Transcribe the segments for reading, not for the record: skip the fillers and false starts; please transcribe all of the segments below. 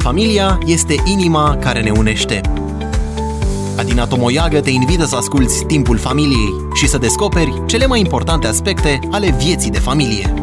Familia este inima care ne unește. Adina Tomoiagă te invită să asculți Timpul Familiei și să descoperi cele mai importante aspecte ale vieții de familie.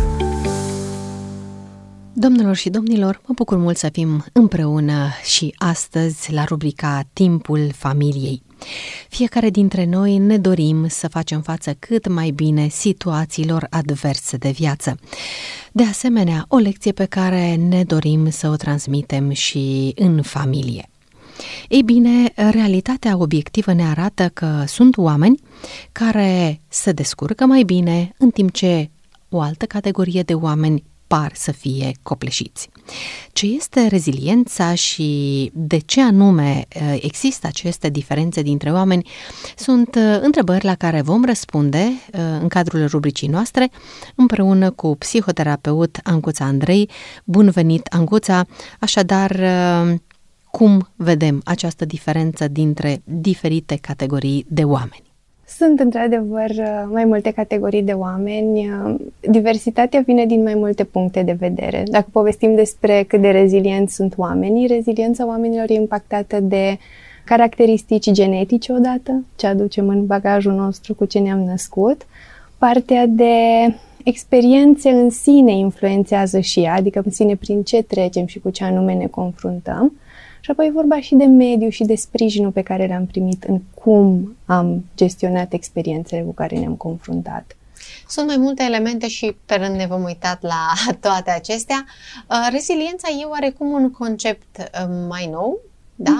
Domnilor și domnilor, mă bucur mult să fim împreună și astăzi la rubrica Timpul Familiei. Fiecare dintre noi ne dorim să facem față cât mai bine situațiilor adverse de viață. De asemenea, o lecție pe care ne dorim să o transmitem și în familie. Ei bine, realitatea obiectivă ne arată că sunt oameni care se descurcă mai bine, în timp ce o altă categorie de oameni par să fie copleșiți. Ce este reziliența și de ce anume există aceste diferențe dintre oameni sunt întrebări la care vom răspunde în cadrul rubricii noastre împreună cu psihoterapeut Ancuța Andrei. Bun venit, Ancuța! Așadar, cum vedem această diferență dintre diferite categorii de oameni? Sunt într-adevăr mai multe categorii de oameni. Diversitatea vine din mai multe puncte de vedere. Dacă povestim despre cât de rezilienți sunt oamenii, reziliența oamenilor e impactată de caracteristici genetice odată, ce aducem în bagajul nostru cu ce ne-am născut. Partea de experiențe în sine influențează și ea, adică în sine prin ce trecem și cu ce anume ne confruntăm. Și apoi e vorba și de mediu și de sprijinul pe care l-am primit în cum am gestionat experiențele cu care ne-am confruntat. Sunt mai multe elemente și pe rând ne vom uita la toate acestea. Reziliența e oarecum un concept mai nou, da?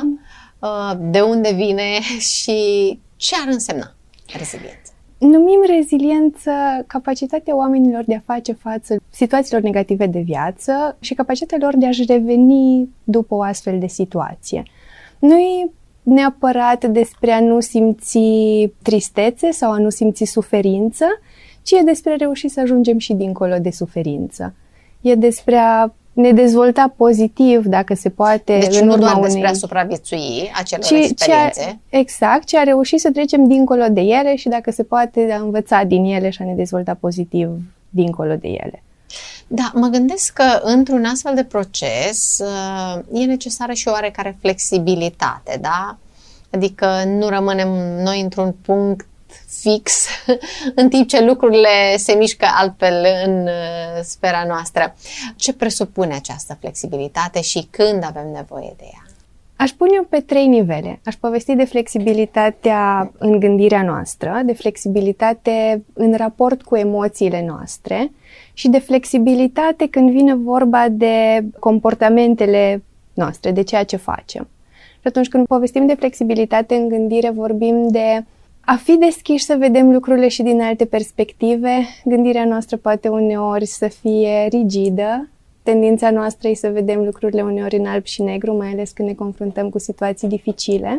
De unde vine și ce ar însemna reziliența? Numim reziliență capacitatea oamenilor de a face față situațiilor negative de viață și capacitatea lor de a-și reveni după o astfel de situație. Nu e neapărat despre a nu simți tristețe sau a nu simți suferință, ci e despre a reuși să ajungem și dincolo de suferință. E despre a ne dezvolta pozitiv, dacă se poate. Deci nu doar despre a supraviețui acelor experiențe. Exact, ci a reuși să trecem dincolo de ele și, dacă se poate, a învăța din ele și a ne dezvolta pozitiv dincolo de ele. Da, mă gândesc că într-un astfel de proces e necesară și o oarecare flexibilitate, da? Adică nu rămânem noi într-un punct fix, în timp ce lucrurile se mișcă altfel în sfera noastră. Ce presupune această flexibilitate și când avem nevoie de ea? Aș pune-o pe 3 nivele. Aș povesti de flexibilitatea în gândirea noastră, de flexibilitate în raport cu emoțiile noastre și de flexibilitate când vine vorba de comportamentele noastre, de ceea ce facem. Și atunci când povestim de flexibilitate în gândire, vorbim de a fi deschiși să vedem lucrurile și din alte perspective. Gândirea noastră poate uneori să fie rigidă. Tendința noastră e să vedem lucrurile uneori în alb și negru, mai ales când ne confruntăm cu situații dificile.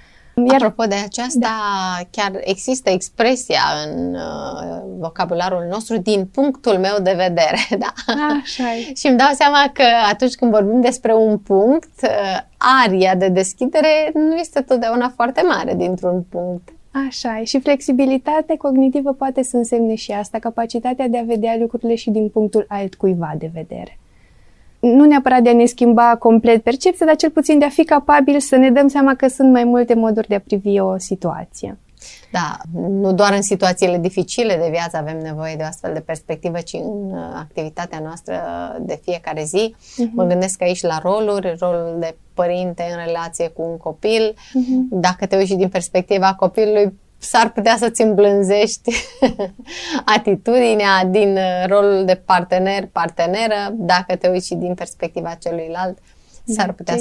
Apropo de aceasta, chiar există expresia în vocabularul nostru din punctul meu de vedere. Da? Așa-i. Și îmi dau seama că atunci când vorbim despre un punct, aria de deschidere nu este totdeauna foarte mare dintr-un punct. Așa e. Și flexibilitate cognitivă poate să însemne și asta, capacitatea de a vedea lucrurile și din punctul altcuiva de vedere. Nu neapărat de a ne schimba complet percepția, dar cel puțin de a fi capabil să ne dăm seama că sunt mai multe moduri de a privi o situație. Da, nu doar în situațiile dificile de viață avem nevoie de o astfel de perspectivă, ci în activitatea noastră de fiecare zi. Mă gândesc aici la rolul de părinte în relație cu un copil. Dacă te uiți din perspectiva copilului, s-ar putea să-ți îmblânzești atitudinea din rolul de parteneră. Dacă te uiți din perspectiva celuilalt, s-ar putea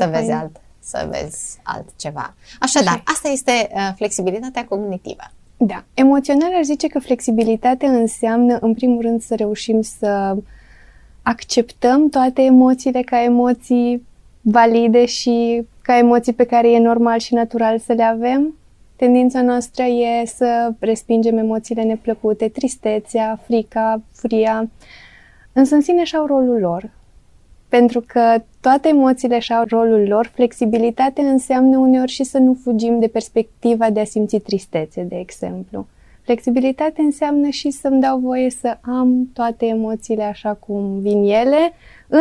să vezi altceva. Așadar, asta este flexibilitatea cognitivă. Da. Emoțional aș zice că flexibilitatea înseamnă, în primul rând, să reușim să acceptăm toate emoțiile ca emoții valide și ca emoții pe care e normal și natural să le avem. Tendința noastră e să respingem emoțiile neplăcute, tristețea, frica, furia, însă în sine și-au rolul lor. Pentru că toate emoțiile și-au rolul lor, flexibilitatea înseamnă uneori și să nu fugim de perspectiva de a simți tristețe, de exemplu. Flexibilitate înseamnă și să-mi dau voie să am toate emoțiile așa cum vin ele, în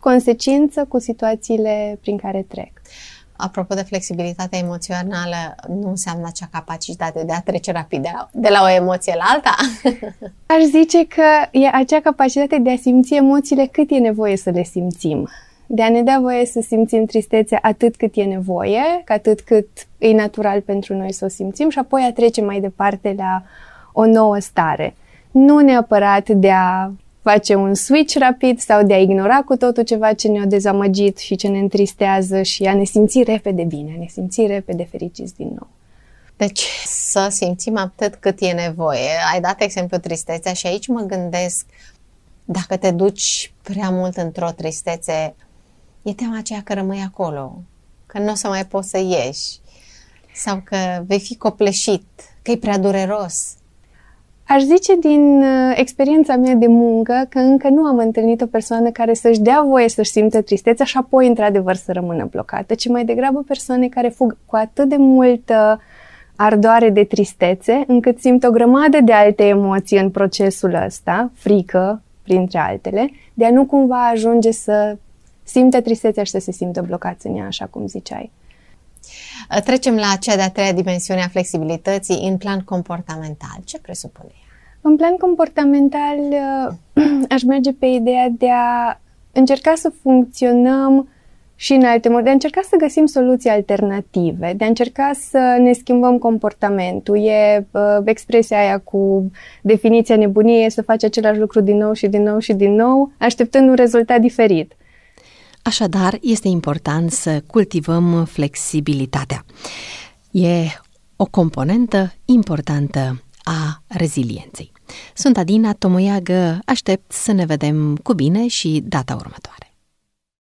consecință cu situațiile prin care trec. Apropo de flexibilitatea emoțională, nu înseamnă acea capacitate de a trece rapid de la o emoție la alta? Aș zice că e acea capacitate de a simți emoțiile cât e nevoie să le simțim. De a ne da voie să simțim tristețea atât cât e nevoie, atât cât e natural pentru noi să o simțim și apoi a trece mai departe la o nouă stare. Nu neapărat de a face un switch rapid sau de a ignora cu totul ceva ce ne-a dezamăgit și ce ne întristează și a ne simți repede bine, a ne simți repede fericiți din nou. Deci să simțim atât cât e nevoie. Ai dat exemplu tristețea și aici mă gândesc, dacă te duci prea mult într-o tristețe, e teama aceea că rămâi acolo, că nu o să mai poți să ieși sau că vei fi copleșit, că e prea dureros. Aș zice din experiența mea de muncă că încă nu am întâlnit o persoană care să-și dea voie să-și simtă tristețea și apoi într-adevăr să rămână blocată, ci mai degrabă persoane care fug cu atât de multă ardoare de tristețe încât simt o grămadă de alte emoții în procesul ăsta, frică printre altele, de a nu cumva ajunge să simtă tristețea și să se simtă blocați în ea, așa cum ziceai. Trecem la cea de-a treia dimensiune a flexibilității în plan comportamental. Ce presupune ea? În plan comportamental aș merge pe ideea de a încerca să funcționăm și în alte moduri, de a încerca să găsim soluții alternative, de a încerca să ne schimbăm comportamentul. E expresia aia cu definiția nebuniei, să faci același lucru din nou și din nou și din nou, așteptând un rezultat diferit. Așadar, este important să cultivăm flexibilitatea. E o componentă importantă a rezilienței. Sunt Adina Tomoiagă, aștept să ne vedem cu bine și data următoare.